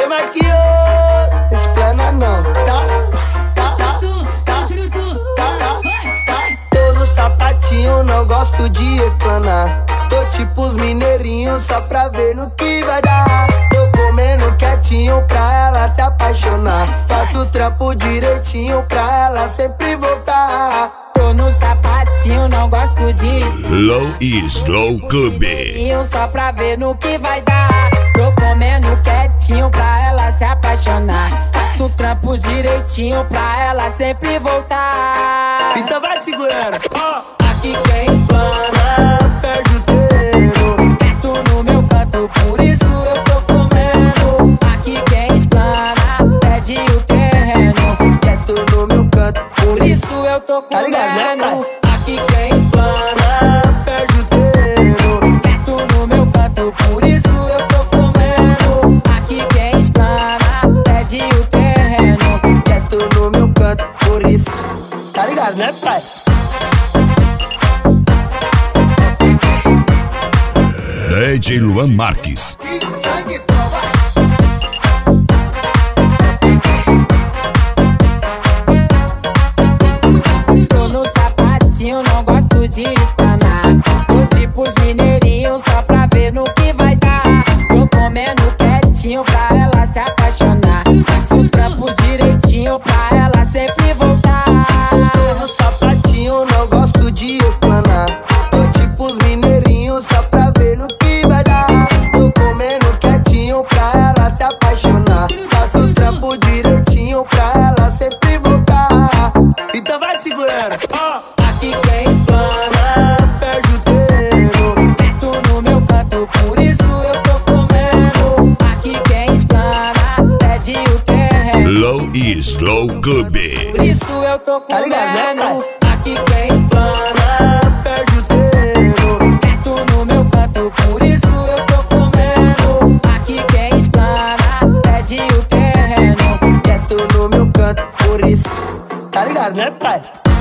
Ei, Marquinhos, se explana não, Tô no sapatinho, não gosto de explanar. Tô tipo os mineirinhos só pra ver no que vai dar. Tô comendo quietinho pra ela se apaixonar. Faço o trampo direitinho pra ela sempre voltar. Tô no sapatinho, não gosto de Low e Slow Club. só pra ver no que vai dar. Tô comendo quietinho pra ela se apaixonar. Faço o trampo direitinho pra ela sempre voltar. Então vai segurando, Aqui quem explana perde o dedo. perto no meu canto, por isso eu tô comendo. Aqui quem explana perde o terreno, Quieto no meu canto, por isso eu tô Tá ligado, né, comendo. pai? Aqui quem explana perde o dedo. perto no meu canto, por isso eu tô comendo. Aqui quem explana perde o terreno. Quieto no meu canto, por isso. Tá ligado, né, pai? DJ Luan Marques. Tô no sapatinho, não gosto de espanar. Tô tipo os mineirinhos só pra ver no que vai dar. Tô comendo quietinho pra ela se apaixonar. Faço o trampo direitinho pra ela sempre voltar. Tô no sapatinho, não gosto de explanar. Tô tipo os mineirinhos só pra ver no que vai dar. Tô comendo quietinho pra ela se apaixonar. Faço o trampo direitinho pra ela sempre voltar. Então vai segurando, Aqui quem explana perde o dedo. perto no meu canto, por isso eu tô comendo. Aqui quem explana perde o terreno, Low e Slow Club. por isso eu tô Tá ligado, né, comendo. pai? Aqui quem explana Perde o dedo. perto no meu canto, por isso eu tô comendo. Aqui quem explana perde o terreno, Quieto no meu canto, por isso. Tá ligado, né, pai?